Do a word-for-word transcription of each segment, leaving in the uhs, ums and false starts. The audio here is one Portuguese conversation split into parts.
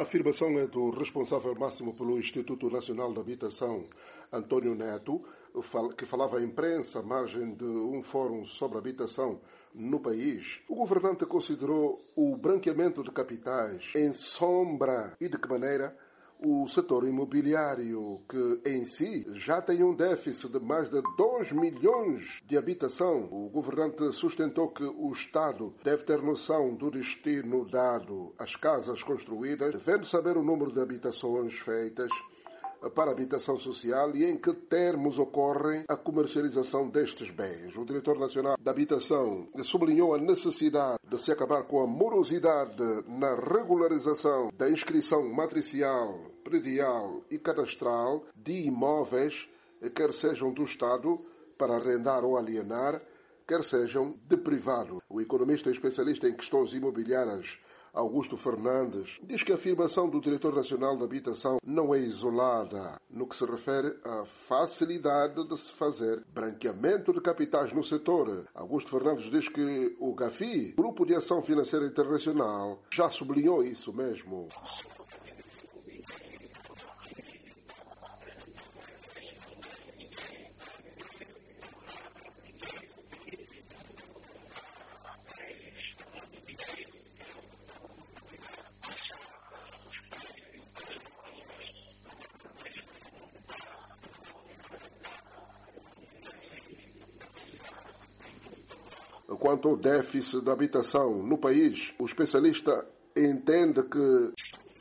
A afirmação é do responsável máximo pelo Instituto Nacional da Habitação, António Neto, que falava à imprensa à margem de um fórum sobre habitação no país. O governante considerou o branqueamento de capitais em sombra e de que maneira o setor imobiliário, que em si já tem um déficit de mais de dois milhões de habitação. O governante sustentou que o Estado deve ter noção do destino dado às casas construídas, devendo saber o número de habitações feitas para habitação social e em que termos ocorre a comercialização destes bens. O diretor nacional da habitação sublinhou a necessidade de se acabar com a morosidade na regularização da inscrição matricial, predial e cadastral de imóveis, quer sejam do Estado para arrendar ou alienar, quer sejam de privado. O economista e especialista em questões imobiliárias Augusto Fernandes diz que a afirmação do Diretor Nacional da Habitação não é isolada no que se refere à facilidade de se fazer branqueamento de capitais no setor. Augusto Fernandes diz que o GAFI, Grupo de Ação Financeira Internacional, já sublinhou isso mesmo. Quanto ao déficit da habitação no país, o especialista entende que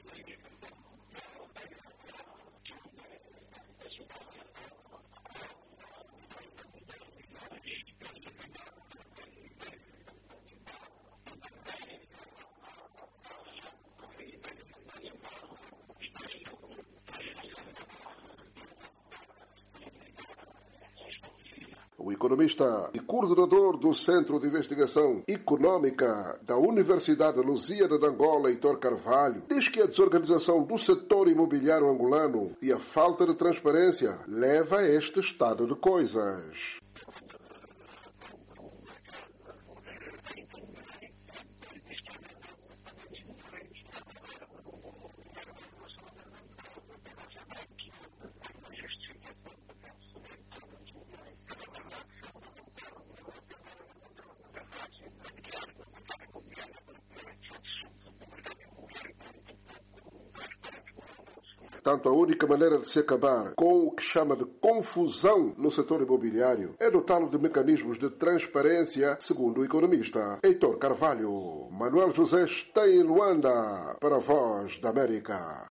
o economista e coordenador do Centro de Investigação Econômica da Universidade Lusíada de Angola, Heitor Carvalho, diz que a desorganização do setor imobiliário angolano e a falta de transparência leva a este estado de coisas. Portanto, a única maneira de se acabar com o que chama de confusão no setor imobiliário é dotá-lo de mecanismos de transparência, segundo o economista Heitor Carvalho. Manuel José está em Luanda para a Voz da América.